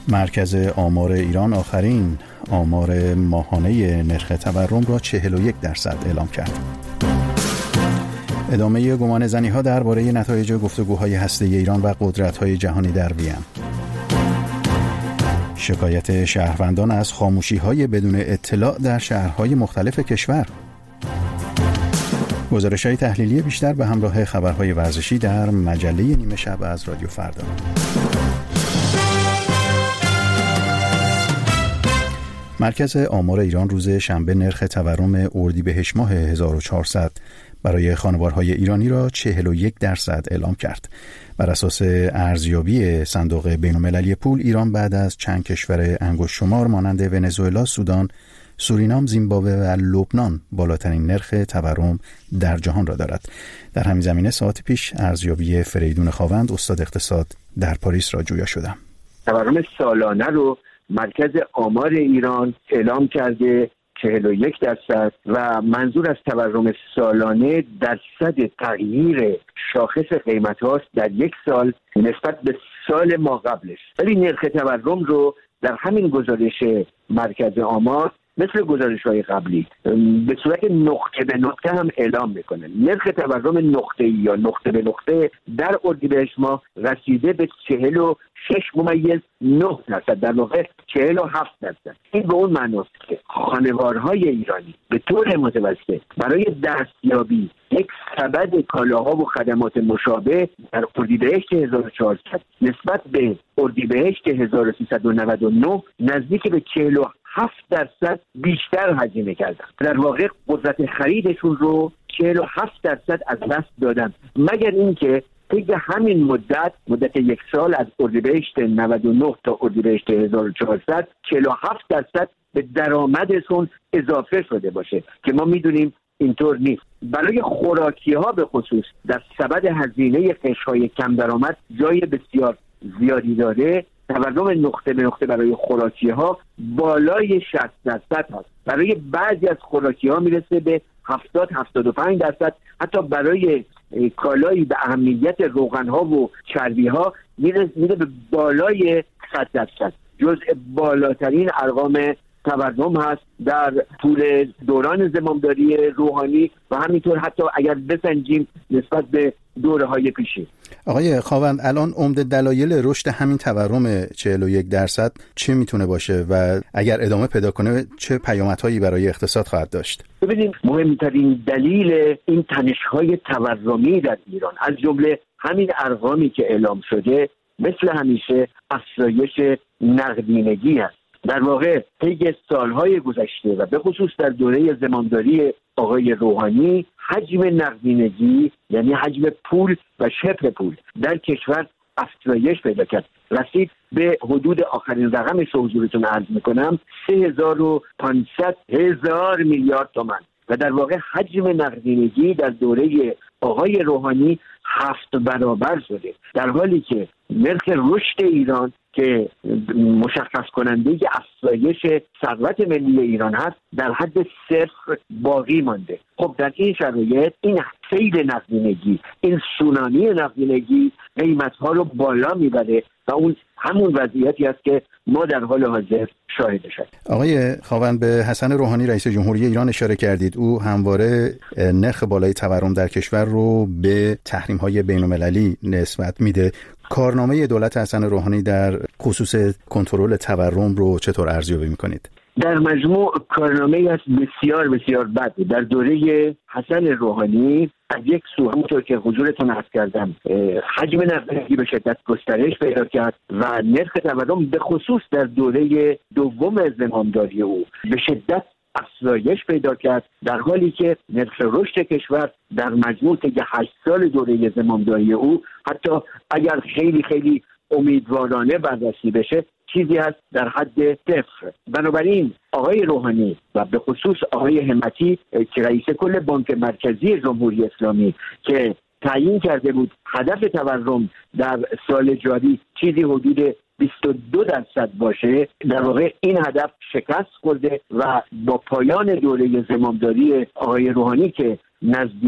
مرکز آمار ایران آخرین آمار ماهانه نرخ تورم را 41% اعلام کرد. ادامه گمانه‌زنی‌ها درباره نتایج گفتگوهای هسته‌ای ایران و قدرت‌های جهانی در وین. شکایت شهروندان از خاموشی‌های بدون اطلاع در شهرهای مختلف کشور. گزارش‌های تحلیلی بیشتر به همراه خبرهای ورزشی در مجله نیمه شب از رادیو فردا. مرکز آمار ایران روز شنبه نرخ تورم اردیبهشت ماه 1400 برای خانوارهای ایرانی را 41% اعلام کرد. بر اساس ارزیابی صندوق بین‌المللی پول، ایران بعد از چند کشور انگشت شمار مانند ونزوئلا، سودان، سورینام، زیمبابوه و لبنان بالاترین نرخ تورم در جهان را دارد. در همین زمینه ساعت پیش ارزیابی فریدون خاوند، استاد اقتصاد، در پاریس را جویا شدم. تورم سالانه رو مرکز آمار ایران اعلام کرده 41% و منظور از تورم سالانه درصد تغییر شاخص قیمت هاست در یک سال نسبت به سال ما قبلش. ولی نرخ تورم رو در همین گزارش مرکز آمار مثل گزارش‌های قبلی به صورت نقطه به نقطه هم اعلام میکنه. نرخ تورم نقطه‌ای یا نقطه به نقطه در اردیبهشت ماه رسیده به 46.9%، در واقع 47%. این به اون معناست که خانوارهای ایرانی به طور متوسط برای دستیابی یک سبد کالاها و خدمات مشابه در اردیبهشت 1400 نسبت به اردیبهشت 1399 نزدیک به 47% بیشتر هزینه کردن. در واقع قدرت خریدشون رو 47% از دست دادن، مگر اینکه طی همین مدت یک سال از اردیبهشت 99 تا اردیبهشت 1400 47% به درآمدشون اضافه شده باشه که ما میدونیم اینطور نیست. برای خوراکی ها به خصوص در سبد هزینه قشرهای کم درآمد جای بسیار زیادی داره. تورم نقطه به نقطه برای خوراکی ها بالای 60% هست. برای بعضی از خوراکی ها میرسه به 70-75%. حتی برای کالایی به اهمیت روغن ها و چربی ها میره به بالای 100%. جزء بالاترین ارقام تورم هست در طول دوران زمامداری روحانی و همینطور حتی اگر بسنجیم نسبت به دوره‌های پیشین. آقای خاوند، الان عمده دلایل رشد همین تورم 41% چه میتونه باشه و اگر ادامه پیدا کنه چه پیامدهایی برای اقتصاد خواهد داشت؟ ببینید، مهمترین دلیل این تنش‌های تورمی در ایران از جمله همین ارقامی که اعلام شده مثل همیشه افزایش نقدینگی است. در واقع طی سالهای گذشته و به خصوص در دوره زمامداری آقای روحانی حجم نقدینگی، یعنی حجم پول و شبه پول در کشور افزایش پیدا کرد. رسید به حدود آخرین رقمش رو حضورتون عرض میکنم 3500 میلیارد تومان و در واقع حجم نقدینگی در دوره آقای روحانی 7 برابر شده، در حالی که نرخ رشد ایران که مشخص کننده افزایش ثروت ملی ایران هست در حد 0 باقی مانده. خب در این شرایط این سیل نقدینگی، این سونامی نقدینگی قیمت‌ها رو بالا میبره و اون همون وضعیتی است که ما در حال حاضر شاهدش هستیم. آقای خاوند، به حسن روحانی رئیس جمهوری ایران اشاره کردید. او همواره نرخ بالای تورم در کشور رو به تحریم‌های بین‌المللی نسبت میده. کارنامه دولت حسن روحانی در خصوص کنترل تورم رو چطور ارزیابی می‌کنید؟ در مجموع کارنامه‌ای است بسیار بسیار بد. در دوره حسن روحانی از یک سو همونطور که حضورتون عرض کردم حجم نقدینگی به شدت گسترش پیدا کرد و نرخ تورم به خصوص در دوره دوم زمامداری او به شدت افزایش پیدا کرد، در حالی که نرخ رشد کشور در مجموع طی 8 سال دوره زمامداری او حتی اگر خیلی خیلی امیدوارانه بررسی بشه چیزی هست در حد 0. بنابراین آقای روحانی و به خصوص آقای همتی که رئیس کل بانک مرکزی جمهوری اسلامی که تعیین کرده بود هدف تورم در سال جاری چیزی حدود 22% باشه، در واقع این هدف شکست خورده و با پایان دوره زمامداری آقای روحانی که نزدیک است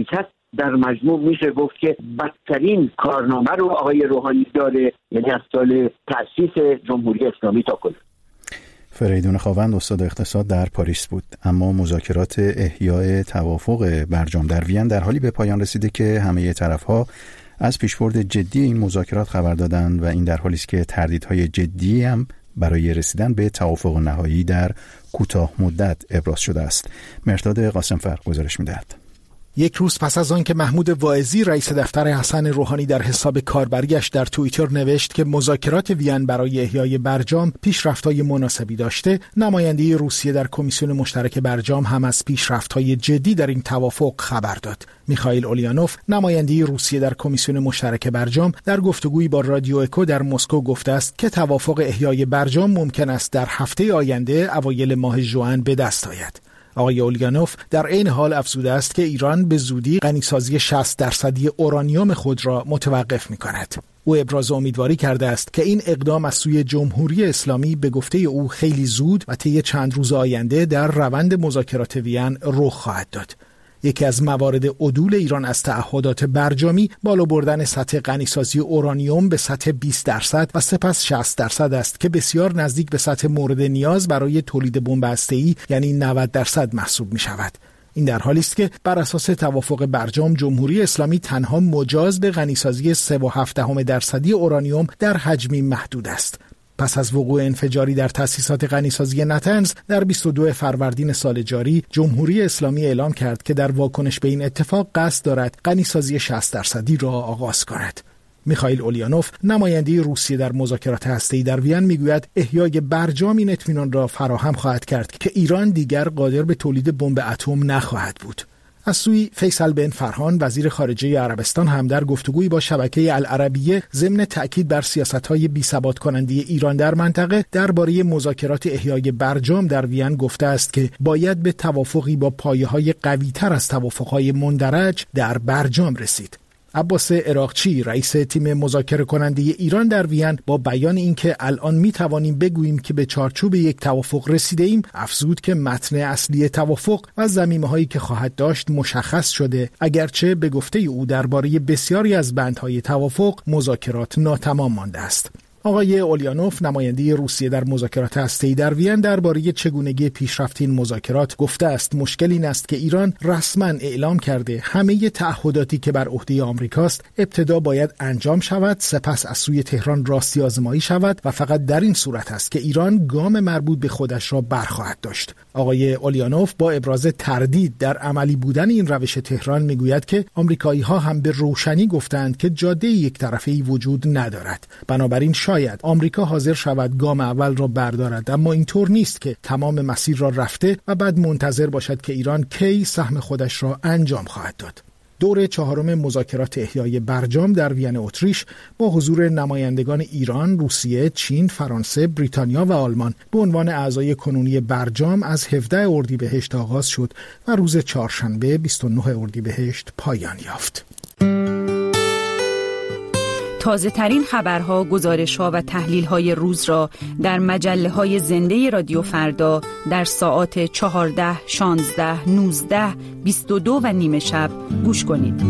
در مجموع میشه گفت که بدترین کارنامه رو آقای روحانی داره، یعنی از سال تأسیس جمهوری اسلامی تا کنون. فریدون خاوند استاد اقتصاد در پاریس بود. اما مذاکرات احیای توافق برجام در وین در حالی به پایان رسیده که همه طرف‌ها از پیشبرد جدی این مذاکرات خبر دادند و این در حالی است که تردیدهای جدی هم برای رسیدن به توافق نهایی در کوتاه مدت ابراز شده است. مرداد قاسمفر گزارش می‌دهد. یک روز پس از آن که محمود واعظی رئیس دفتر حسن روحانی در حساب کاربریش در توییتر نوشت که مذاکرات وین برای احیای برجام پیشرفت‌های مناسبی داشته، نماینده روسیه در کمیسیون مشترک برجام هم از پیشرفت‌های جدی در این توافق خبر داد. میخائیل اولیانوف، نماینده روسیه در کمیسیون مشترک برجام، در گفتگویی با رادیو اکو در مسکو گفته است که توافق احیای برجام ممکن است در هفته آینده اوایل ماه ژوئن به دست آید. آقای اولیانوف در این حال افزوده است که ایران به زودی غنیسازی 60% اورانیوم خود را متوقف می‌کند. او ابراز امیدواری کرده است که این اقدام از سوی جمهوری اسلامی به گفته او خیلی زود و طی چند روز آینده در روند مذاکرات وین رخ خواهد داد. یکی از موارد عدول ایران از تعهدات برجامی بالا بردن سطح غنیسازی اورانیوم به سطح 20% و سپس 60% است که بسیار نزدیک به سطح مورد نیاز برای تولید بمب هسته‌ای یعنی 90% محسوب می شود. این در حالی است که بر اساس توافق برجام جمهوری اسلامی تنها مجاز به غنیسازی 3.7% اورانیوم در حجمی محدود است. پس از وقوع انفجاری در تأسیسات غنیسازی نتنز در 22 فروردین سال جاری، جمهوری اسلامی اعلام کرد که در واکنش به این اتفاق قصد دارد غنیسازی 60% را آغاز کند. میخائیل اولیانوف، نماینده روسیه در مذاکرات هسته‌ای در وین، میگوید احیای برجام این اطمینان را فراهم خواهد کرد که ایران دیگر قادر به تولید بمب اتم نخواهد بود. از سوی فیصل بن فرهان، وزیر خارجه عربستان، هم در گفتگویی با شبکه العربیه ضمن تأکید بر سیاست‌های بی‌ثبات کننده ایران در منطقه درباره مذاکرات احیای برجام در وین گفته است که باید به توافقی با پایه‌های قوی‌تر از توافق‌های مندرج در برجام رسید. عباس عراقچی، رئیس تیم مذاکره کننده ایران در وین، با بیان اینکه الان می توانیم بگوییم که به چارچوب یک توافق رسیده ایم، افزود که متن اصلی توافق و زمینه‌هایی که خواهد داشت مشخص شده، اگرچه به گفته او درباره بسیاری از بندهای توافق مذاکرات ناتمام مانده است. آقای اولیانوف، نماینده روسیه در مذاکرات هسته‌ای در وین، درباره چگونگی پیشرفت این مذاکرات گفته است مشکل این است که ایران رسما اعلام کرده همه تعهداتی که بر عهده آمریکاست ابتدا باید انجام شود، سپس از سوی تهران راستی آزمایی شود و فقط در این صورت است که ایران گام مربوط به خودش را برخواهد داشت. آقای اولیانوف با ابراز تردید در عملی بودن این روش تهران میگوید که آمریکایی‌ها هم به روشنی گفتند که جاده یک طرفه‌ای وجود ندارد. بنابراین شاید آمریکا حاضر شود گام اول را بردارد، اما اینطور نیست که تمام مسیر را رفته و بعد منتظر باشد که ایران کی سهم خودش را انجام خواهد داد. دور چهارم مذاکرات احیای برجام در وین اتریش با حضور نمایندگان ایران، روسیه، چین، فرانسه، بریتانیا و آلمان به عنوان اعضای کنونی برجام از 17 اردیبهشت آغاز شد و روز چهارشنبه 29 اردیبهشت پایان یافت. تازه ترین خبرها، گزارش‌ها و تحلیل‌های روز را در مجله‌های زنده رادیو فردا در ساعات 14، 16، 19، 22 و نیم شب گوش کنید.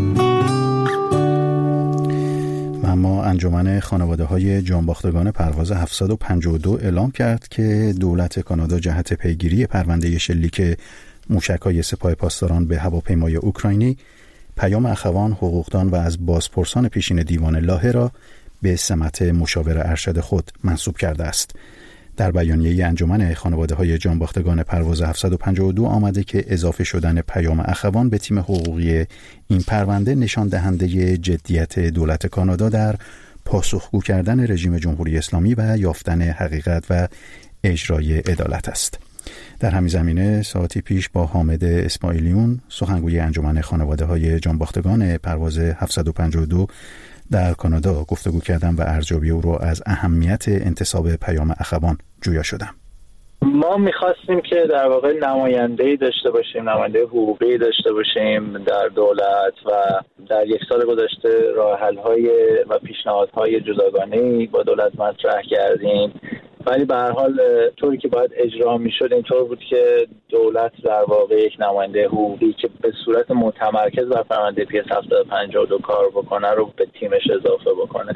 اما انجمن خانواده‌های جانباختگان پرواز 752 اعلام کرد که دولت کانادا جهت پیگیری پرونده شلیک موشک‌های سپاه پاسداران به هواپیمای اوکراینی، پیام اخوان، حقوقدان و از بازپرسان پیشین دیوان لاهه را به سمت مشاور ارشد خود منصوب کرده است. در بیانیه انجمن خانواده‌های جانباختگان پرواز 752 آمده که اضافه شدن پیام اخوان به تیم حقوقی این پرونده نشان دهنده جدیت دولت کانادا در پاسخگو کردن رژیم جمهوری اسلامی و یافتن حقیقت و اجرای عدالت است. در همین زمینه ساعتی پیش با حامد اسماعیلیون، سخنگوی انجمن خانواده‌های جانباختگان پرواز 752 در کانادا گفتگو کردم و ارزیابی او را از اهمیت انتصاب پیام اخوان جویا شدم. ما می‌خواستیم که در واقع نماینده‌ای داشته باشیم، نماینده حقوقی داشته باشیم در دولت و در یک سال گذشته راه حل‌های و پیشنهادهای جداگانه‌ای با دولت مطرح کردیم ولی به هر حال طوری که باید اجرا میشد اینطور بود که دولت در واقع یک نماینده حقوقی که به صورت متمرکز بر فرآیند PS 752 کار بکنه رو به تیمش اضافه بکنه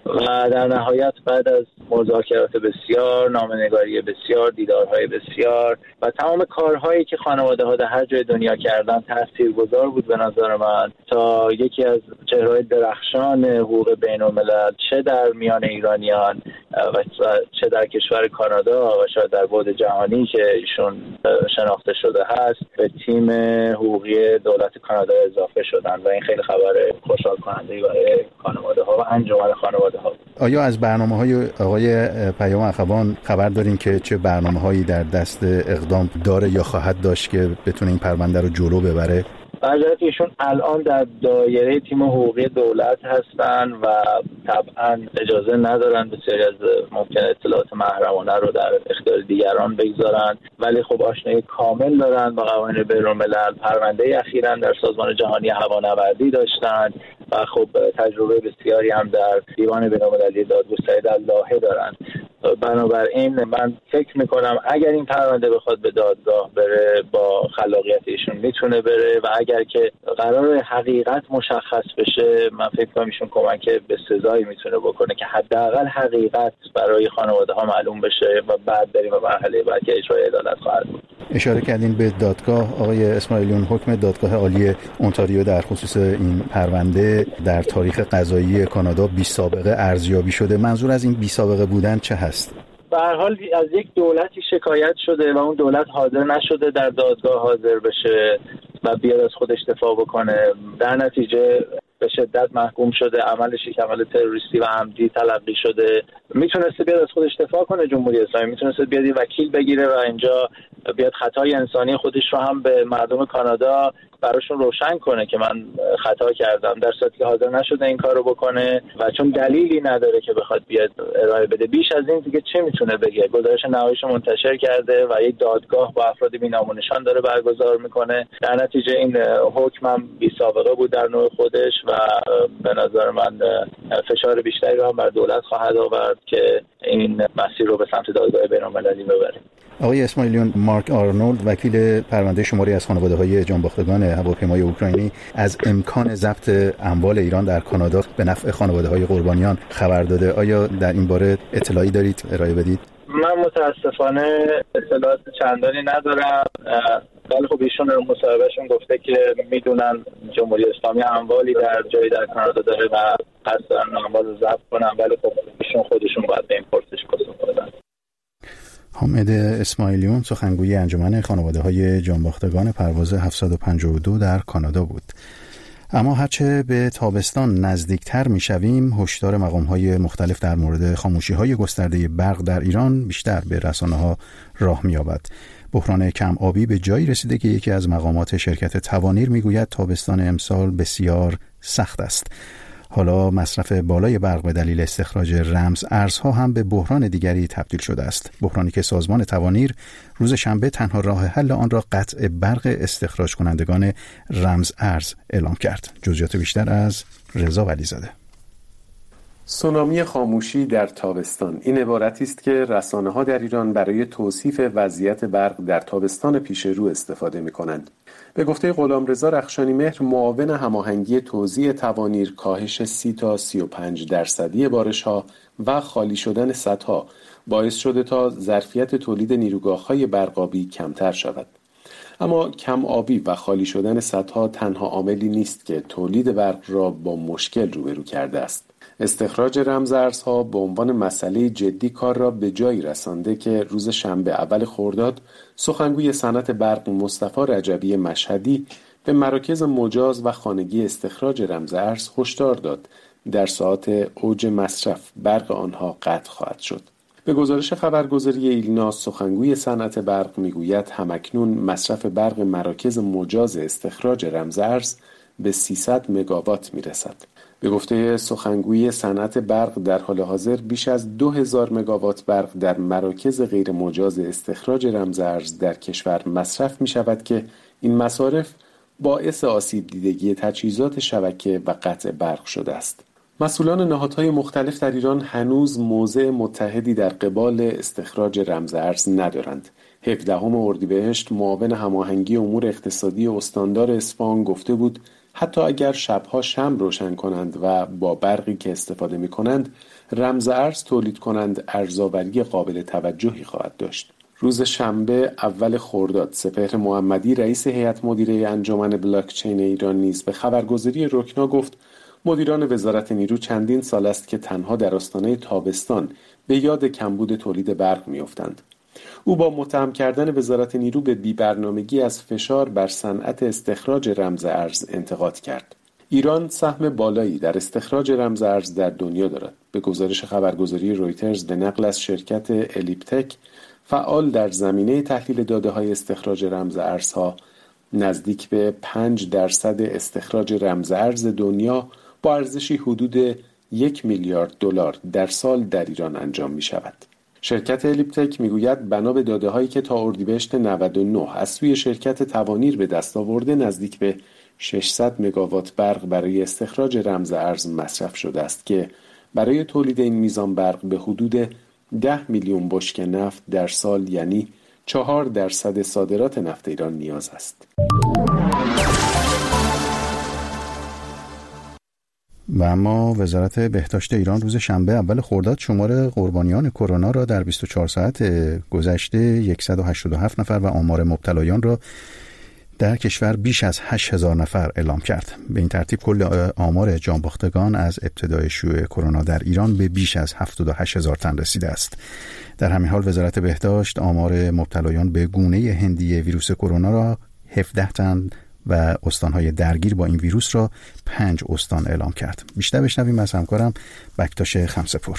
و در نهایت بعد از مذاکرات بسیار، نامه‌نگاری بسیار، دیدارهای بسیار و تمام کارهایی که خانواده‌ها در هر جای دنیا کردن تاثیرگذار بود به نظر من تا یکی از چهره‌های درخشان حقوق بین‌الملل چه در میان ایرانیان و چه در کشور کانادا و شاید در بعد جهانی که ایشون شناخته شده هست به تیم حقوقی دولت کانادا اضافه شدن و این خیلی خبر خوشحال کننده برای خانواده‌ها و انجمن خانواده‌ها. آیا از برنامه‌های آقای پیام اخوان خبر دارین که چه برنامه‌هایی در دست اقدام داره یا خواهد داشت که بتونه این پرونده رو جلو ببره؟ برجرد ایشون الان در دایره تیم حقوقی دولت هستن و طبعا اجازه ندارن بسیاری از ممکن اطلاعات محرمانه رو در اختیار دیگران بگذارن، ولی خب آشنایی کامل دارن با قوانین بین‌الملل. پرونده اخیراً در سازمان جهانی هوانوردی داشتن و خب تجربه بسیاری هم در دیوان بین‌المللی دادگستری در لاهه دارن. بنابراین من فکر میکنم اگر این پرونده بخواد به دادگاه بره با خلاقیت ایشون میتونه بره و اگر که قرار حقیقت مشخص بشه من فکر کنم ایشون کمک به سزایی میتونه بکنه که حداقل حقیقت برای خانواده ها معلوم بشه و بعد بریم به مرحله بعد که اجرای عدالت خواهد بود. اشاره کردین به دادگاه. آقای اسماعیلیون، حکم دادگاه عالی اونتاریو در خصوص این پرونده در تاریخ قضایی کانادا بی سابقه ارزیابی شده. منظور از این بی سابقه بودن چه هست؟ به هر حال از یک دولتی شکایت شده و اون دولت حاضر نشده در دادگاه حاضر بشه و بیاد از خودش دفاع بکنه. در نتیجه به شدت محکوم شده، عملش یک عمل تروریستی و عمدی تلقی شده. میتونسته بیاد از خودش دفاع کنه جمهوری اسلامی، میتونسته بیاد وکیل بگیره و اینجا بیاد خطای انسانی خودش رو هم به مردم کانادا براشون روشن کنه که من خطا کردم، در صورتی که حاضر نشده این کارو بکنه و چون دلیلی نداره که بخواد بیاد ارائه بده. بیش از این دیگه چه میتونه بگه؟ گزارش نهاییش منتشر کرده و یک دادگاه با افراد بی‌نام و نشان داره برگزار میکنه. در نتیجه این حکم هم بی سابقه بود در نوع خودش و به نظر من فشار بیشتری رو هم بر دولت خواهد آورد که این مسیر رو به سمت دادگاه بین‌المللی ببره. آقای اسماعیلیون، مارک آرنولد وکیل پرونده شماری از خانواده‌های جانباختگان هواپیمای اوکراینی از امکان ضبط اموال ایران در کانادا به نفع خانواده‌های قربانیان خبر داده. آیا در این باره اطلاعی دارید ارائه بدید؟ من متاسفانه اطلاعات چندانی ندارم، ولی خب ایشون در مصاحبهشون گفته که میدونن جمهوری اسلامی اموالی در جایی در کانادا داره و قصد دارن اموال رو ضبط کنن، ولی خب ایشون خودشون باید به این پرسش پاسخ بدن. حامد اسماعیلیون سخنگوی انجمن خانواده‌های جانباختگان پرواز 752 در کانادا بود. اما هرچه به تابستان نزدیکتر میشویم هشدار مقام‌های مختلف در مورد خاموشی‌های گسترده برق در ایران بیشتر به رسانه‌ها راه می‌یابد. بحران کم آبی به جایی رسیده که یکی از مقامات شرکت توانیر میگوید تابستان امسال بسیار سخت است. حالا مصرف بالای برق به دلیل استخراج رمز ارزها هم به بحران دیگری تبدیل شده است. بحرانی که سازمان توانیر روز شنبه تنها راه حل آن را قطع برق استخراج کنندگان رمز ارز اعلام کرد. جزئیات بیشتر از رضا ولیزاده. سونامی خاموشی در تابستان این عبارتی است که رسانه‌ها در ایران برای توصیف وضعیت برق در تابستان پیش رو استفاده می‌کنند. به گفته غلامرضا رخشانی‌مهر، معاون هماهنگی توزیع توانیر، کاهش 30 تا 35% بارش‌ها و خالی شدن سدها باعث شده تا ظرفیت تولید نیروگاه‌های برقابی کمتر شود. اما کم آبی و خالی شدن سدها تنها عاملی نیست که تولید برق را با مشکل روبرو کرده است. استخراج رمزارزها به عنوان مسئله جدی کار را به جایی رسانده که روز شنبه اول خرداد سخنگوی صنعت برق مصطفی رجبی مشهدی به مراکز مجاز و خانگی استخراج رمزارز هشدار داد در ساعات اوج مصرف برق آنها قطع خواهد شد. به گزارش خبرگزاری ایلنا، سخنگوی صنعت برق میگوید همکنون مصرف برق مراکز مجاز استخراج رمزارز به 300 مگاوات میرسد. به گفته سخنگوی صنعت برق در حال حاضر بیش از 2000 مگاوات برق در مراکز غیر مجاز استخراج رمزارز در کشور مصرف می شود که این مصارف باعث آسیب دیدگی تجهیزات شبکه و قطع برق شده است. مسئولان نهادهای مختلف در ایران هنوز موضع متحدی در قبال استخراج رمز ارز ندارند. 17 اردیبهشت معاون هماهنگی امور اقتصادی استاندار اصفهان گفته بود حتی اگر شبها شمع روشن کنند و با برقی که استفاده می کنند رمز ارز تولید کنند، ارزآوری قابل توجهی خواهد داشت. روز شنبه اول خرداد سپهر محمدی رئیس هیئت مدیره انجمن بلاکچین ایران نیز به خبرگزاری رکنا گفت مدیران وزارت نیرو چندین سال است که تنها در آستانه تابستان به یاد کمبود تولید برق می‌افتند. او با متهم کردن وزارت نیرو به بی‌برنامگی از فشار بر صنعت استخراج رمز ارز انتقاد کرد. ایران سهم بالایی در استخراج رمز ارز در دنیا دارد. به گزارش خبرگزاری رویترز به نقل از شرکت الیپتک فعال در زمینه تحلیل داده‌های استخراج رمز ارزها، نزدیک به 5% استخراج رمز ارز دنیا با ارزشی حدود 1 میلیارد دلار در سال در ایران انجام می شود. شرکت الیپتک می گوید بنا به داده‌هایی که تا اردیبهشت 99 از سوی شرکت توانیر به دست آورده نزدیک به 600 مگاوات برق برای استخراج رمز ارز مصرف شده است که برای تولید این میزان برق به حدود 10 میلیون بشکه نفت در سال یعنی 4% صادرات نفت ایران نیاز است. و اما وزارت بهداشت ایران روز شنبه اول خرداد شمار قربانیان کرونا را در 24 ساعت گذشته 187 نفر و آمار مبتلایان را در کشور بیش از 8000 نفر اعلام کرد. به این ترتیب کل آمار جانباختگان از ابتدای شیوع کرونا در ایران به بیش از 78000 تن رسیده است. در همین حال وزارت بهداشت آمار مبتلایان به گونه هندی ویروس کرونا را 17 تن و استانهای درگیر با این ویروس را 5 استان اعلام کرد. بیشتر بشنویم از همکارم بکتاش خمسه‌پور.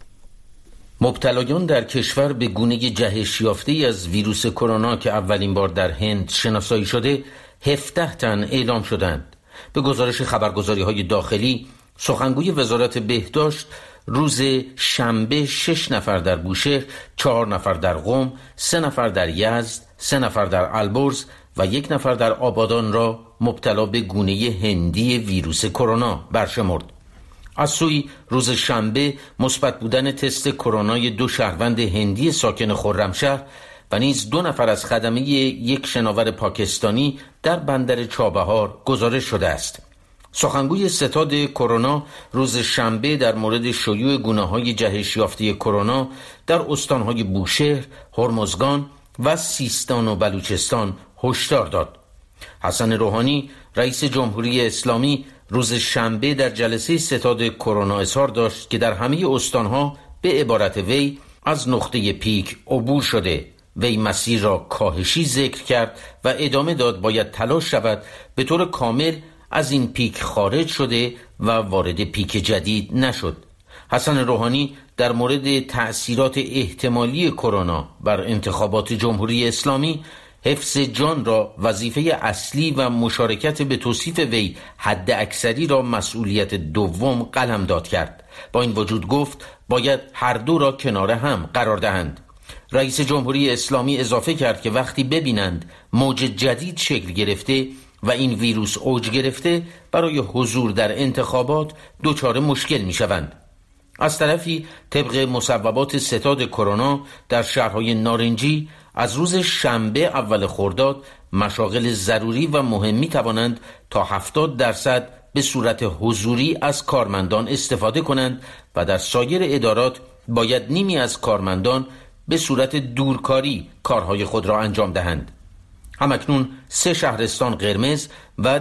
مبتلایان در کشور به گونه جهش یافته‌ای از ویروس کرونا که اولین بار در هند شناسایی شده 17 تن اعلام شدند. به گزارش خبرگزاری‌های داخلی، سخنگوی وزارت بهداشت روز شنبه 6 نفر در بوشهر، 4 نفر در قم، 3 نفر در یزد، 3 نفر در البرز و 1 نفر در آبادان را مبتلا به گونه هندی ویروس کرونا برشمرد. از سوی روز شنبه مثبت بودن تست کرونای 2 شهروند هندی ساکن خرمشهر و نیز 2 نفر از خدمه یک شناور پاکستانی در بندر چابهار گزارش شده است. سخنگوی ستاد کرونا روز شنبه در مورد شیوع گونه‌های جهش یافته کرونا در استان‌های بوشهر، هرمزگان و سیستان و بلوچستان هشدار داد. حسن روحانی رئیس جمهوری اسلامی روز شنبه در جلسه ستاد کرونا اظهار داشت که در همه استانها به عبارت وی از نقطه پیک عبور شده. وی مسیر را کاهشی ذکر کرد و ادامه داد باید تلاش شود به طور کامل از این پیک خارج شده و وارد پیک جدید نشد. حسن روحانی در مورد تأثیرات احتمالی کرونا بر انتخابات جمهوری اسلامی حفظ جان را وظیفه اصلی و مشارکت به توصیف وی حد اکثری را مسئولیت دوم قلمداد کرد. با این وجود گفت باید هر دو را کنار هم قرار دهند. رئیس جمهوری اسلامی اضافه کرد که وقتی ببینند موج جدید شکل گرفته و این ویروس اوج گرفته برای حضور در انتخابات دچار مشکل می شوند. از طرفی طبق مصوبات ستاد کرونا در شهرهای نارنجی از روز شنبه اول خرداد مشاغل ضروری و مهم می توانند تا 70% به صورت حضوری از کارمندان استفاده کنند و در سایر ادارات باید نیمی از کارمندان به صورت دورکاری کارهای خود را انجام دهند. همکنون 3 شهرستان قرمز و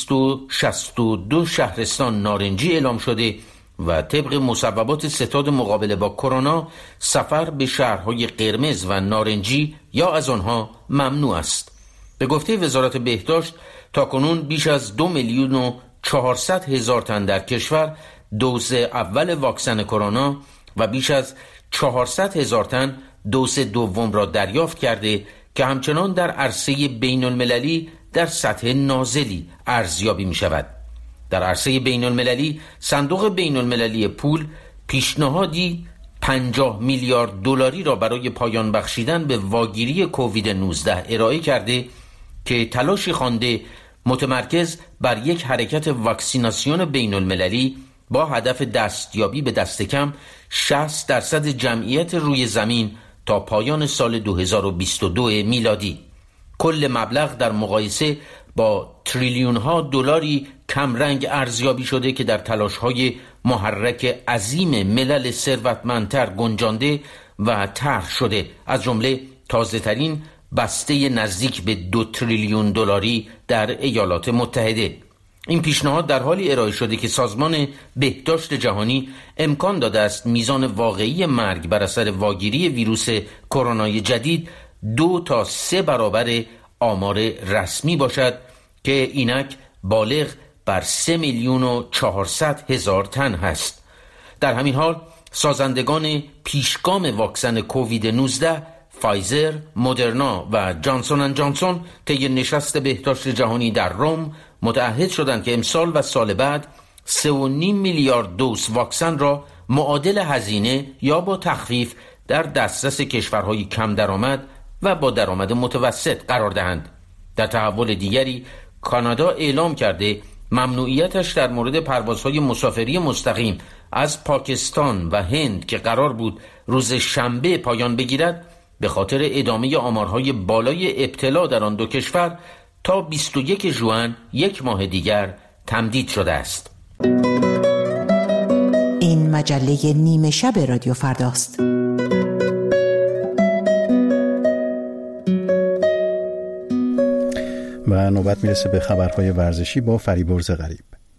262 شهرستان نارنجی اعلام شده و طبق مصوبات ستاد مقابله با کرونا سفر به شهرهای قرمز و نارنجی یا از آنها ممنوع است. به گفته وزارت بهداشت تاکنون بیش از 2,400,000 تن در کشور دوز اول واکسن کرونا و بیش از 400,000 تن دوز دوم را دریافت کرده که همچنان در عرصه بین المللی در سطح نازلی ارزیابی می شود. در عرصه بین المللی صندوق بین المللی پول پیشنهادی 50 میلیارد دلاری را برای پایان بخشیدن به واگیری کووید 19 ارائه کرده که تلاشی خوانده متمرکز بر یک حرکت واکسیناسیون بین المللی با هدف دستیابی به دست کم 60% جمعیت روی زمین تا پایان سال 2022 میلادی. کل مبلغ در مقایسه با تریلیون ها دلاری کمرنگ ارزیابی شده که در تلاش های محرک عظیم ملل ثروتمندتر گنجانده و طرح شده، از جمله تازه ترین بسته نزدیک به 2 تریلیون دلاری در ایالات متحده. این پیشنهاد در حالی ارائه شده که سازمان بهداشت جهانی امکان داده است میزان واقعی مرگ بر اثر واگیری ویروس کرونای جدید 2 تا 3 برابر آمار رسمی باشد که اینک بالغ بر 3,400,000 تن هست. در همین حال سازندگان پیشگام واکسن کووید 19 فایزر، مدرنا و جانسون اند جانسون طی نشست بهداشت جهانی در روم متعهد شدند که امسال و سال بعد 3.5 میلیارد دوز واکسن را معادل هزینه یا با تخفیف در دسترس کشورهای کم درآمد و با درآمد متوسط قرار دهند. در تحول دیگری کانادا اعلام کرده ممنوعیتش در مورد پروازهای مسافری مستقیم از پاکستان و هند که قرار بود روز شنبه پایان بگیرد به خاطر ادامه آمارهای بالای ابتلا در آن دو کشور تا 21 ژوئن، یک ماه دیگر تمدید شده است. این مجله نیمه شب رادیو فرداست. و نوبت میرسه به خبرهای ورزشی با فریبرز غریب.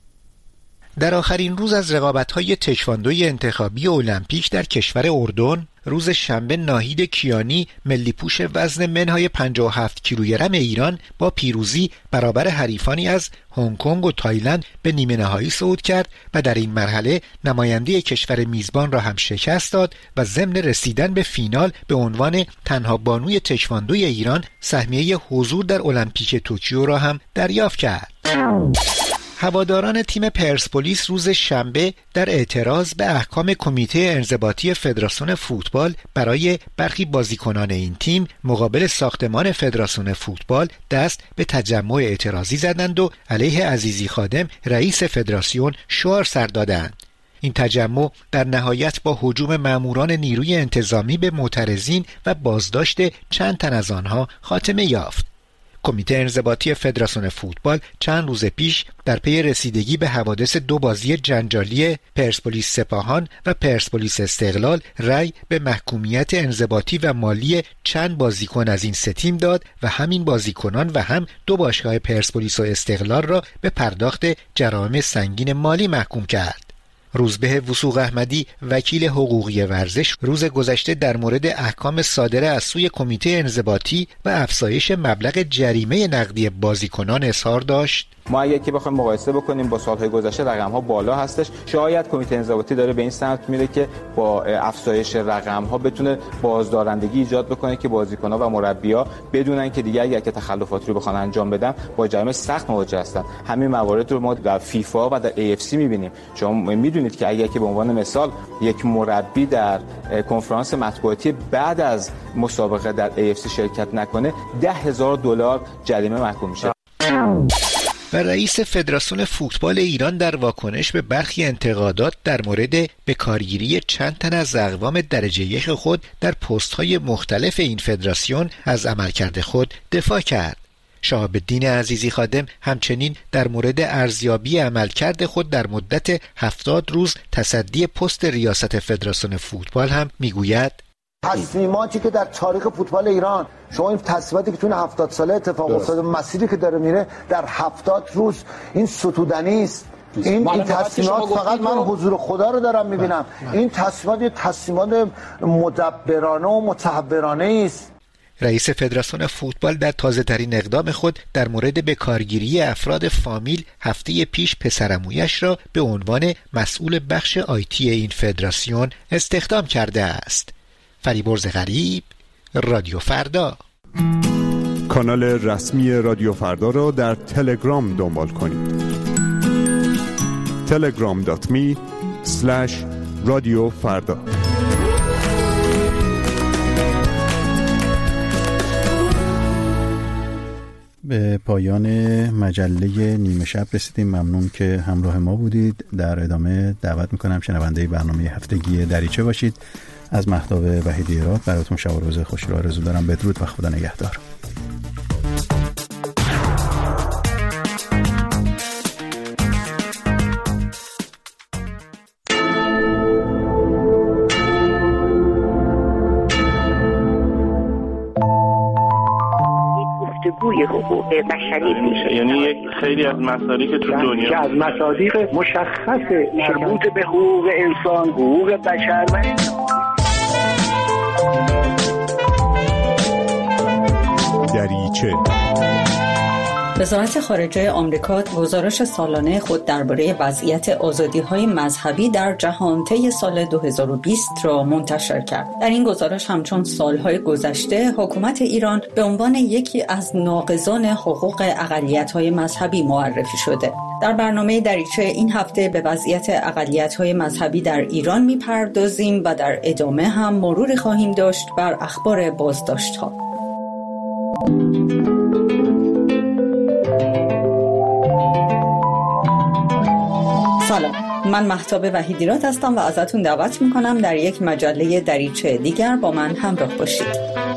در آخرین روز از رقابت‌های تکواندوی انتخابی المپیک در کشور اردن، روز شنبه ناهید کیانی ملی پوش وزن منهای 57 کیلوگرم ایران با پیروزی برابر حریفانی از هنگ کنگ و تایلند به نیمه نهایی صعود کرد و در این مرحله نماینده کشور میزبان را هم شکست داد و ضمن رسیدن به فینال به عنوان تنها بانوی تکواندوی ایران سهمیه حضور در المپیک توکیو را هم دریافت کرد. هواداران تیم پرسپولیس روز شنبه در اعتراض به احکام کمیته انضباطی فدراسیون فوتبال برای برخی بازیکنان این تیم مقابل ساختمان فدراسیون فوتبال دست به تجمع اعتراضی زدند و علیه عزیزی خادم رئیس فدراسیون شعار سر دادند. این تجمع در نهایت با هجوم ماموران نیروی انتظامی به معترضین و بازداشت چند تن از آنها خاتمه یافت. کمیته انضباطی فدراسیون فوتبال چند روز پیش در پی رسیدگی به حوادث 2 بازی جنجالی پرسپولیس سپاهان و پرسپولیس استقلال رأی به محکومیت انضباطی و مالی چند بازیکن از این 3 تیم داد و همین بازیکنان و هم 2 باشگاه پرسپولیس و استقلال را به پرداخت جرایم سنگین مالی محکوم کرد. روزبه وثوق احمدی وکیل حقوقی ورزش روز گذشته در مورد احکام صادره از سوی کمیته انضباطی و افزایش مبلغ جریمه نقدی بازیکنان اظهار داشت. ما اگه که بخوایم مقایسه بکنیم با سالهای گذشته رقم‌ها بالا هستش. شاید کمیته انضباطی داره به این سمت میره که با افزایش رقم‌ها بتونه بازدارندگی ایجاد بکنه که بازیکن‌ها و مربی‌ها بدونن که دیگه اگه تخلفاتی رو بخوان انجام بدن با جریمه سخت مواجه هستن. همین موارد رو ما در فیفا و در AFC می‌بینیم. شما می‌دونید که اگه که به عنوان مثال یک مربی در کنفرانس مطبوعاتی بعد از مسابقه در AFC شرکت نکنه $10,000 جریمه محکوم میشه. و رئیس فدراسیون فوتبال ایران در واکنش به برخی انتقادات در مورد بکارگیری چند تن از اقوام درجه 1 خود در پست‌های مختلف این فدراسیون از عملکرد خود دفاع کرد. شهاب الدین عزیزی خادم همچنین در مورد ارزیابی عملکرد خود در مدت 70 روز تصدی پست ریاست فدراسیون فوتبال هم میگوید: تصمیماتی که در تاریخ فوتبال ایران، شما این تصمیماتی که تو 70 ساله اتفاق افتاده، مسیری که داره میره در 70 روز، این ستودنی است. این تصمیمات فقط من حضور خدا رو دارم میبینم. این تصمیمات یه تصمیمات مدبرانه و متحورانه است. رئیس فدراسیون فوتبال در تازه‌ترین اقدام خود در مورد بکارگیری افراد فامیل هفته پیش پسرعمویش را به عنوان مسئول بخش آیتی این فدراسیون استخدام کرده است. فریبرز غریب، رادیو فردا. کانال رسمی رادیو فردا را در تلگرام دنبال کنید. telegram.me/رادیو فردا. به پایان مجله نیمه شب رسیدیم. ممنون که همراه ما بودید. در ادامه دعوت میکنم شنونده برنامه هفتگی دریچه باشید. از مهتاب وحیدی راد براتون شب و روز خوشی رو آرزو دارم. بدرود و خدا نگهدار. گفتگوی حقوق بشری میشه، یعنی یک خیلی از مصادیق تو دنیا که از مصادیق مشخص مربوط به حقوق انسان، حقوق بشر و دریچه. وزارت خارجه آمریکا گزارش سالانه خود درباره وضعیت آزادی‌های مذهبی در جهان طی سال 2020 را منتشر کرد. در این گزارش همچون سالهای گذشته حکومت ایران به عنوان یکی از ناقضان حقوق اقلیت‌های مذهبی معرفی شده. در برنامه دریچه این هفته به وضعیت اقلیت‌های مذهبی در ایران می‌پردازیم و در ادامه هم مروری خواهیم داشت بر اخبار بازداشت‌ها. سلام، من مهتاب وحیدی راد هستم و ازتون دعوت میکنم در یک مجله دریچه دیگر با من همراه باشید.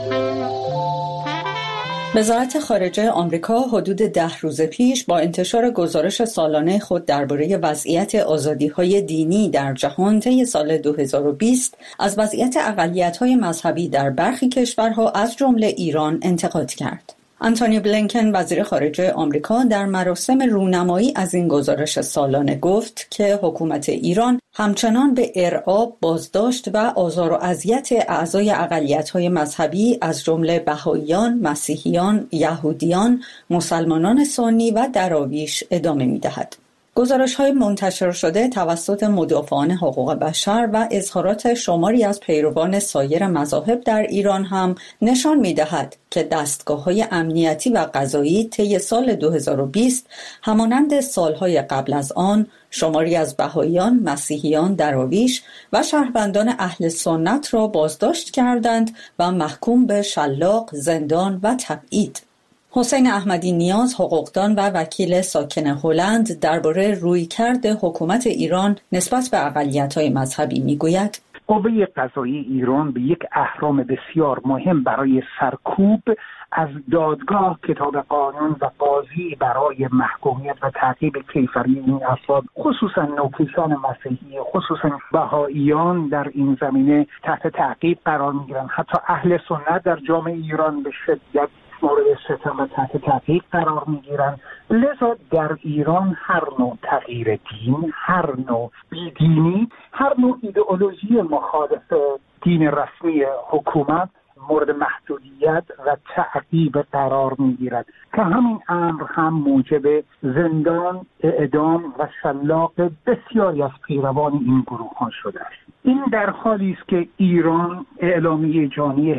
وزارت خارجه آمریکا حدود 10 روز پیش با انتشار گزارش سالانه خود درباره وضعیت آزادی‌های دینی در جهان طی سال 2020 از وضعیت اقلیت‌های مذهبی در برخی کشورها از جمله ایران انتقاد کرد. آنتونی بلینکن وزیر خارجه آمریکا در مراسم رونمایی از این گزارش سالانه گفت که حکومت ایران همچنان به ارعاب، بازداشت و آزار و اذیت اعضای اقلیت‌های مذهبی از جمله بهائیان، مسیحیان، یهودیان، مسلمانان سنی و دراویش ادامه می‌دهد. گزارش‌های منتشر شده توسط مدافعان حقوق بشر و اظهارات شماری از پیروان سایر مذاهب در ایران هم نشان می‌دهد که دستگاه‌های امنیتی و قضایی طی سال 2020 همانند سال‌های قبل از آن شماری از بهائیان، مسیحیان، دراویش و شهروندان اهل سنت را بازداشت کردند و محکوم به شلاق، زندان و تبعید. حسین احمدی نیاز، حقوقدان و وکیل ساکن هلند، درباره رویکرد حکومت ایران نسبت به اقلیت‌های مذهبی میگوید: قوه قضایی ایران به یک اهرام بسیار مهم برای سرکوب از دادگاه، کتاب قانون و قاضی برای محکومیت و تعقیب کیفری این افراد، خصوصا نوکیسان مسیحی، خصوصا بهائیان در این زمینه تحت تعقیب قرار میگیرند. حتی اهل سنت در جامعه ایران به شدت مورد ستم و تحت تعقیب قرار میگیرند. لذا در ایران هر نوع تغییر دین، هر نوع بیدینی، هر نوع ایدئولوژی مخالف دین رسمی حکومت مورد محدودیت و تعقیب قرار میگیرد که همین امر هم موجب زندان، اعدام و شلاق بسیاری از پیروان این گروه ها شده است. این در حالی است که ایران اعلامیه جهانی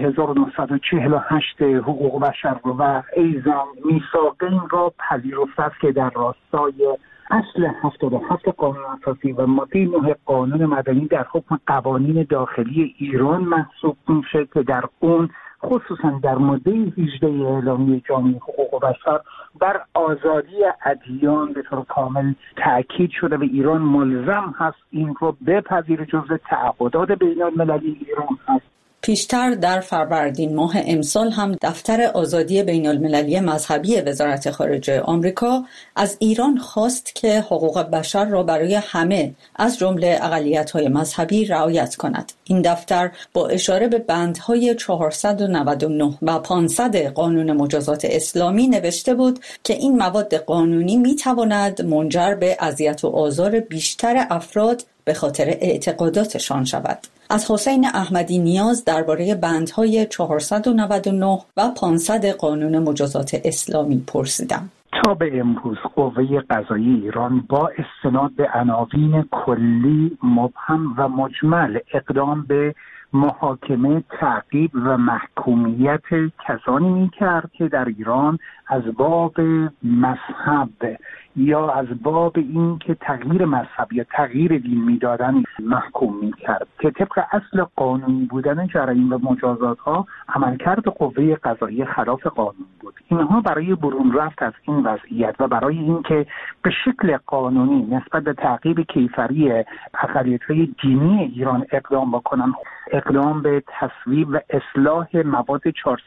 1948 حقوق بشر و ایضا میثاقین را پذیرفته است که در راستای اصل 77 قانون اساسی و ماده 9 قانون مدنی در حکم قوانین داخلی ایران محسوب میشه که در اون خصوصا در ماده 18 اعلامیه جهانی حقوق بشر بر آزادی ادیان به طور کامل تاکید شده و ایران ملزم هست این رو بپذیره، جزو تعهدات بین‌المللی ایران هست. پیشتر در فروردین ماه امسال هم دفتر آزادی بین‌المللی مذهبی وزارت خارجه آمریکا از ایران خواست که حقوق بشر را برای همه از جمله اقلیت‌های مذهبی رعایت کند. این دفتر با اشاره به بندهای 499 و 500 قانون مجازات اسلامی نوشته بود که این مواد قانونی می‌تواند منجر به اذیت و آزار بیشتر افراد به خاطر اعتقاداتشان شود. از حسین احمدی نیاز درباره بندهای 499 و 500 قانون مجازات اسلامی پرسیدم. تا به امروز قوه قضایی ایران با استناد به عناوین کلی، مبهم و مجمل اقدام به محاکمه، تعقیب و محکومیت کسانی می‌کرد که در ایران از باب مذهب یا از باب این که تغییر مذهب یا تغییر دین میدادن محکوم میکرد که طبق اصل قانونی بودن جرایم و مجازات ها عملکرد قوه قضایی خلاف قانون بود. اینها برای برون رفت از این وضعیت و برای اینکه به شکل قانونی نسبت به تعقیب کیفری اقلیت‌های دینی ایران اقدام بکنن، اقدام به تصویب و اصلاح مواد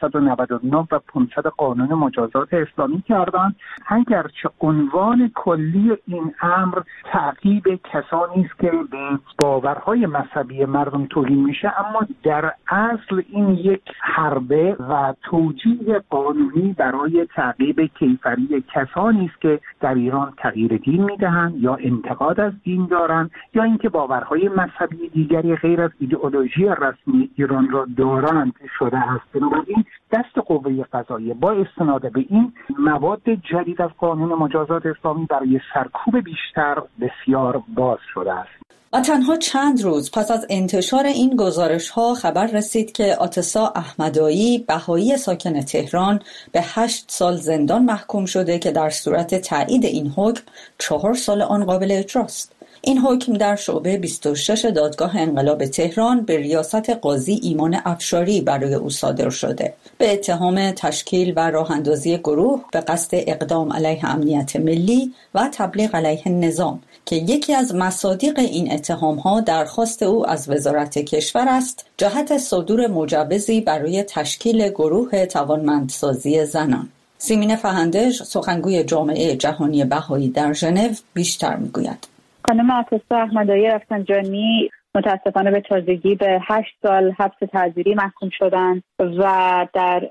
499 و 500 قانون مجازات اسلامی کردند. اگرچه عنوان کلی این امر تعقیب کسانی است که به باورهای مذهبی مردم توهین میشه، اما در اصل این یک حربه و توجیه قانونی برای تعقیب کیفری کسانی است که در ایران تغییر دین میدهند یا انتقاد از دین دارند یا اینکه باورهای مذهبی دیگری غیر از ایدئولوژی رسمی ایران را دارند شده است. بنابراین دست قوه قضاییه با استناد به این مواد جدید از قانون مجازات اسلامی برای سرکوب بیشتر بسیار باز شده است. و تنها چند روز پس از انتشار این گزارش‌ها خبر رسید که آتسا احمدایی، بهایی ساکن تهران، به 8 سال زندان محکوم شده که در صورت تایید این حکم 4 سال آن قابل اجراست. این حکم در شعبه 26 دادگاه انقلاب تهران به ریاست قاضی ایمان افشاری برای او صادر شده به اتهام تشکیل و راه‌اندازی گروه به قصد اقدام علیه امنیت ملی و تبلیغ علیه نظام که یکی از مصادیق این اتهام‌ها درخواست او از وزارت کشور است جهت صدور مجوزی برای تشکیل گروه توانمندسازی زنان. سیمین فهندج، سخنگوی جامعه جهانی بهایی در ژنو، بیشتر می‌گوید. خانم آتسا احمدایی رفسنجانی متاسفانه به تازگی به 8 سال حبس تعزیری محکوم شدند و در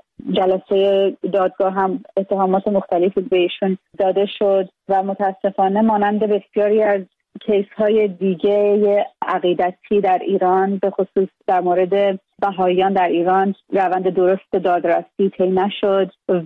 جلسه دادگاه هم اتهامات مختلفی به ایشون داده شد و متاسفانه مانند بسیاری از کیس‌های دیگه عقیدتی در ایران به خصوص در مورد بهائیان در ایران روند درست دادرسی طی نشد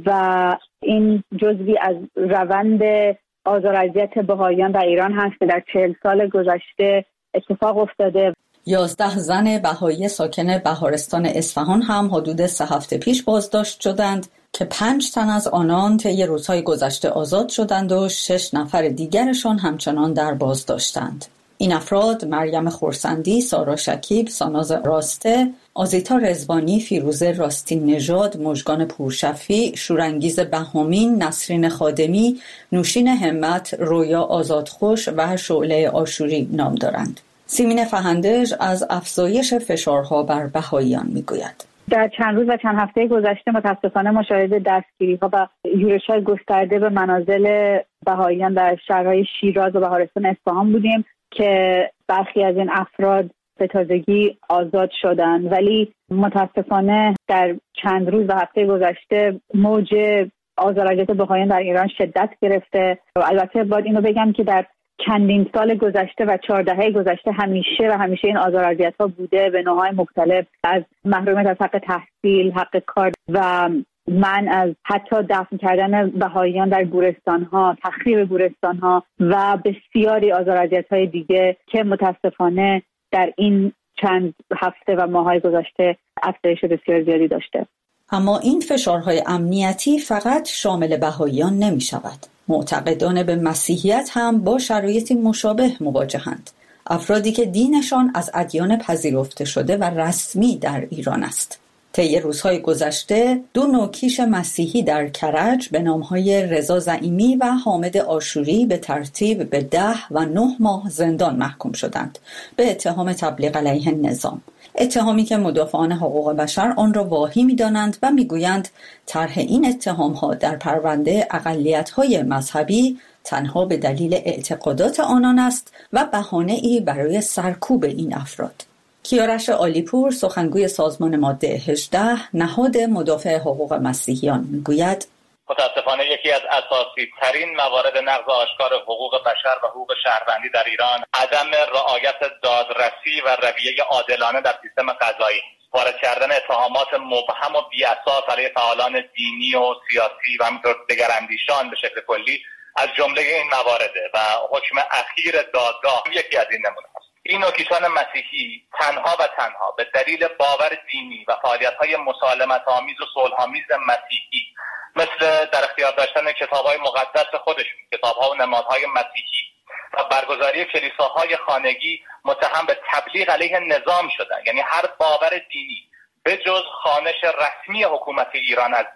و این جزئی از روند آزار و اذیت بهائیان در ایران هست که در 40 سال گذشته اتفاق افتاده. 11 زن بهایی ساکن بهارستان اصفهان هم حدود 3 هفته پیش بازداشت شدند که 5 تن از آنان طی روزهای گذشته آزاد شدند و 6 نفر دیگرشان همچنان در بازداشتند. این افراد مریم خورسندی، سارا شکیب، ساناز راسته، آزیتا رزوانی، فیروزه راستین نژاد، مژگان پورشفی، شورانگیز بهامین، نسرین خادمی، نوشین همت، رویا آزادخوش و شعله آشوری نام دارند. سیمین فهندج از افزایش فشارها بر بهائیان میگوید. در چند روز و چند هفته گذشته متاسفانه مشاهده دستگیری‌ها و یورش‌های گسترده به منازل بهائیان در شهرهای شیراز و بهارستان اصفهان بودیم که برخی از این افراد به تازگی آزاد شدند، ولی متاسفانه در چند روز و هفته گذشته موج آزار و اذیت بهائیان در ایران شدت گرفته و البته باید اینو بگم که در چندین سال گذشته و 4 دهه گذشته همیشه این آزار و اذیت‌ها بوده به نوع‌های مختلف، از محرومیت از حق تحصیل، حق کار و منع از حتی دفن کردن بهائیان در گورستان‌ها، تخریب گورستان‌ها و بسیاری آزار و اذیت‌های دیگه که متاسفانه در این چند هفته و ماه‌های گذشته افزایش بسیار زیادی داشته. اما این فشارهای امنیتی فقط شامل بهائیان نمی‌شود. معتقدان به مسیحیت هم با شرایطی مشابه مواجهند. افرادی که دینشان از ادیان پذیرفته شده و رسمی در ایران است. طی روزهای گذشته 2 نوکیش مسیحی در کرج به نامهای رضا زعیمی و حامد آشوری به ترتیب به 10 و 9 ماه زندان محکوم شدند به اتهام تبلیغ علیه نظام. اتهامی که مدافعان حقوق بشر آن را واهی می‌دانند و می‌گویند طرح این اتهام‌ها در پرونده اقلیت‌های مذهبی تنها به دلیل اعتقادات آنان است و بهانه‌ای برای سرکوب این افراد. کیارش عالیپور، سخنگوی سازمان ماده 18 نهاد مدافع حقوق مسیحیان، میگوید متاسفانه یکی از اساسی ترین موارد نقض آشکار حقوق بشر و حقوق شهروندی در ایران عدم رعایت دادرسی و رویه عادلانه در سیستم قضایی، وارد کردن اتهامات مبهم و بی‌اساس علیه فعالان دینی و سیاسی و همینطور دگراندیشان به شکل کلی از جمله این موارده و حکم اخیر دادگاه یکی از این نمونه است. این نوکیشان مسیحی تنها و تنها به دلیل باور دینی و فعالیت‌های مسالمت‌آمیز و صلح‌آمیز مسیحی مثل در اختیار داشتن کتاب‌های مقدس خودشون، کتاب‌ها و نمادهای مسیحی و برگزاری کلیساهای خانگی متهم به تبلیغ علیه نظام شدن. یعنی هر باور دینی به جز خوانش رسمی حکومت ایران از دین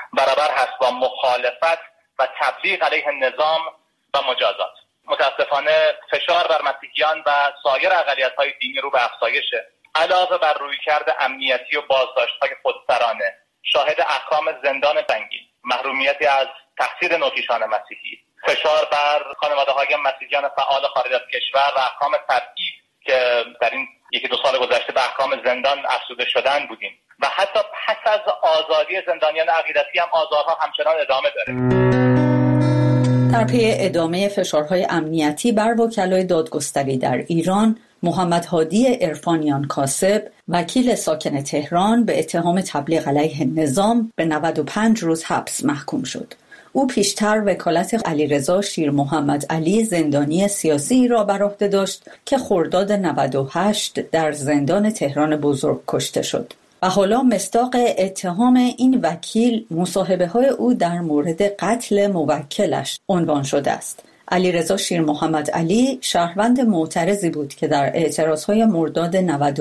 برابر هست با مخالفت و تبلیغ علیه نظام و مجازات. متاسفانه فشار بر مسیحیان و سایر اقلیت‌های دینی رو به افزایشه. علاوه بر رویکرد امنیتی و بازداشت‌های خودسرانه، شاهد احکام زندان سنگین، محرومیتی از تحصیل نوکیشان مسیحی، فشار بر خانواده‌های مسیحیان فعال خارج از کشور و احکام تبعیض که در این یکی دو سال گذشته به احکام زندان افزوده شدن بودیم و حتی پس از آزادی زندانیان عقیدتی هم آزارها همچنان ادامه داره. در پی ادامه فشارهای امنیتی بر وکلای دادگستری در ایران، محمد هادی عرفانیان کاسب، وکیل ساکن تهران، به اتهام تبلیغ علیه نظام به 95 روز حبس محکوم شد. او پیشتر وکالت علیرضا شیر محمد علی زندانی سیاسی را بر عهده داشت که خرداد 98 در زندان تهران بزرگ کشته شد. و حالا مصداق اتهام این وکیل مصاحبه‌های او در مورد قتل موکلش عنوان شده است. علیرضا شیر محمد علی شهروند معترضی بود که در اعتراضهای مرداد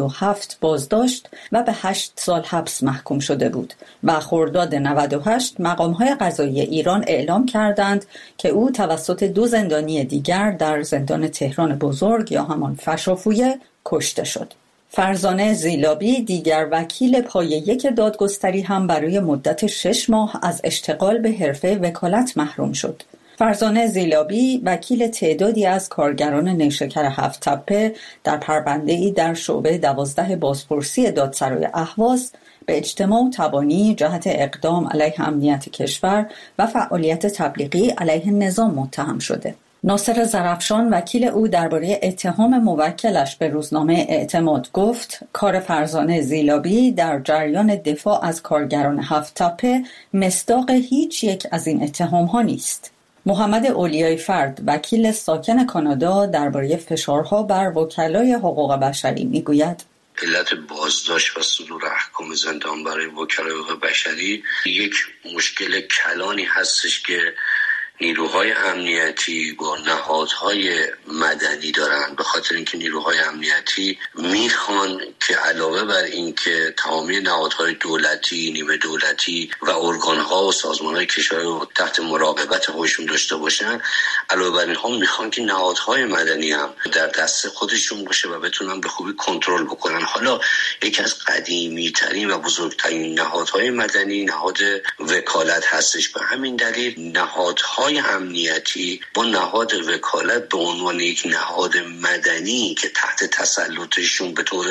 97 بازداشت و به 8 سال حبس محکوم شده بود و خرداد 98 مقام‌های قضایی ایران اعلام کردند که او توسط 2 زندانی دیگر در زندان تهران بزرگ یا همان فشافویه کشته شد. فرزانه زیلابی، دیگر وکیل پایه 1 دادگستری، هم برای مدت 6 ماه از اشتغال به حرفه وکالت محروم شد. فرزانه زیلابی وکیل تعدادی از کارگران نیشکر 7 تپه در پرونده‌ای در شعبه 12 بازپرسی دادسرای اهواز به اجتماع و تبانی جهت اقدام علیه امنیت کشور و فعالیت تبلیغی علیه نظام متهم شده. ناصر زرفشان وکیل او درباره اتهام موکلش به روزنامه اعتماد گفت کار فرزانه زیلابی در جریان دفاع از کارگران 7 تپه مصداق هیچ یک از این اتهام‌ها نیست. محمد اولیای فرد وکیل ساکن کانادا درباره فشارها بر وکلای حقوق بشری میگوید علت بازداشت و صدور احکام زندان برای وکلای حقوق بشری یک مشکل کلانی هستش که نیروهای امنیتی با نهادهای مدنی دارن، به خاطر اینکه نیروهای امنیتی میخوان که علاوه بر اینکه تمامی نهادهای دولتی، نیمه دولتی و ارگانها و سازمانهای کشور رو تحت مراقبت خودشون داشته باشن، علاوه بر اینها میخوان که نهادهای مدنی هم در دست خودشون باشه و بتونن به خوبی کنترل بکنن. حالا یکی از قدیمی ترین و بزرگترین نهادهای مدنی نهاد وکالت هستش. به همین دلیل نهادهای امنیتی با نهاد وکالت به عنوان یک نهاد مدنی که تحت تسلطشون به طور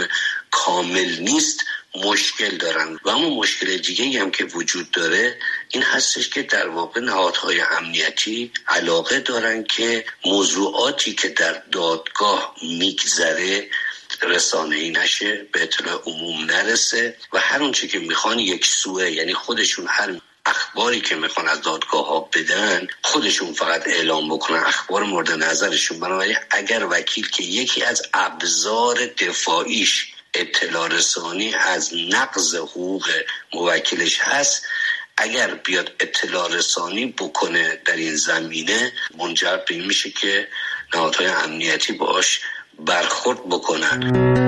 کامل نیست مشکل دارن. و اما مشکل دیگه هم که وجود داره این هستش که در واقع نهادهای امنیتی علاقه دارن که موضوعاتی که در دادگاه میگذره رسانه‌ای نشه، به اطلاع عموم نرسه و هر اونچه که میخوان یک سوه، یعنی خودشون هر اخباری که میخوان از دادگاه ها بدن خودشون فقط اعلام بکنن، اخبار مورد نظرشون. بنابراین اگر وکیل که یکی از ابزار دفاعیش اطلاع رسانی از نقض حقوق موکلش هست، اگر بیاد اطلاع رسانی بکنه در این زمینه، منجر به این میشه که نهادهای امنیتی باش برخورد بکنن.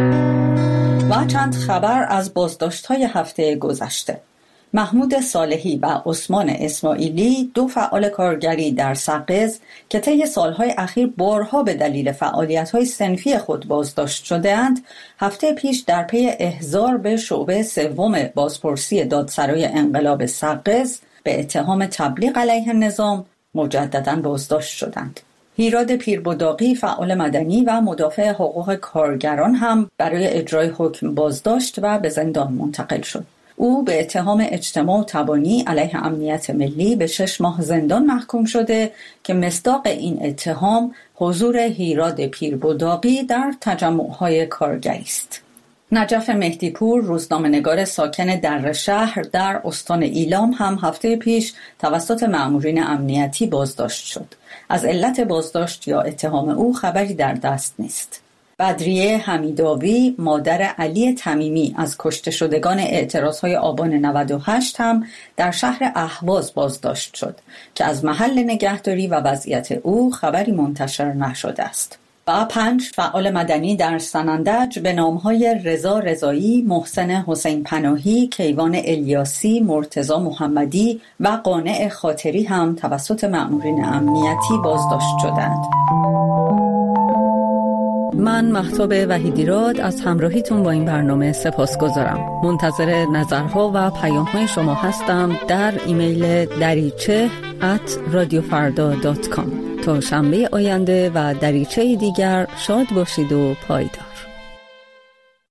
و چند خبر از بازداشت‌های هفته گذشته. محمود صالحی و عثمان اسماعیلی، 2 فعال کارگری در سقز که طی سالهای اخیر بارها به دلیل فعالیت‌های صنفی خود بازداشت شده‌اند، هفته پیش در پی احضار به شعبه 3 بازپرسی دادسرای انقلاب سقز به اتهام تبلیغ علیه نظام مجدداً بازداشت شدند. هیراد پیربداقی، فعال مدنی و مدافع حقوق کارگران، هم برای اجرای حکم بازداشت و به زندان منتقل شد. او به اتهام اجتماع و تبانی علیه امنیت ملی به 6 ماه زندان محکوم شده که مصداق این اتهام حضور هیراد پیربداقی در تجمع‌های کارگری است. نجف مهدیپور، روزنامه‌نگار ساکن درشهر در استان ایلام، هم هفته پیش توسط مأمورین امنیتی بازداشت شد. از علت بازداشت یا اتهام او خبری در دست نیست. بدریه حمیداوی، مادر علی تمیمی از کشته شدگان اعتراضهای آبان 98، هم در شهر اهواز بازداشت شد که از محل نگهداری و وضعیت او خبری منتشر نشده است. و 5 فعال مدنی در سنندج به نامهای رضا رضایی، محسن حسین پناهی، کیوان الیاسی، مرتضی محمدی و قانع خاطری هم توسط مأمورین امنیتی بازداشت شدند. من مهتاب وحیدیراد از همراهیتون با این برنامه سپاسگزارم. منتظر نظرها و پیام‌های شما هستم در ایمیل dariche@radiofarda.com. تا شنبه آینده و دریچه دیگر شاد باشید و پایدار.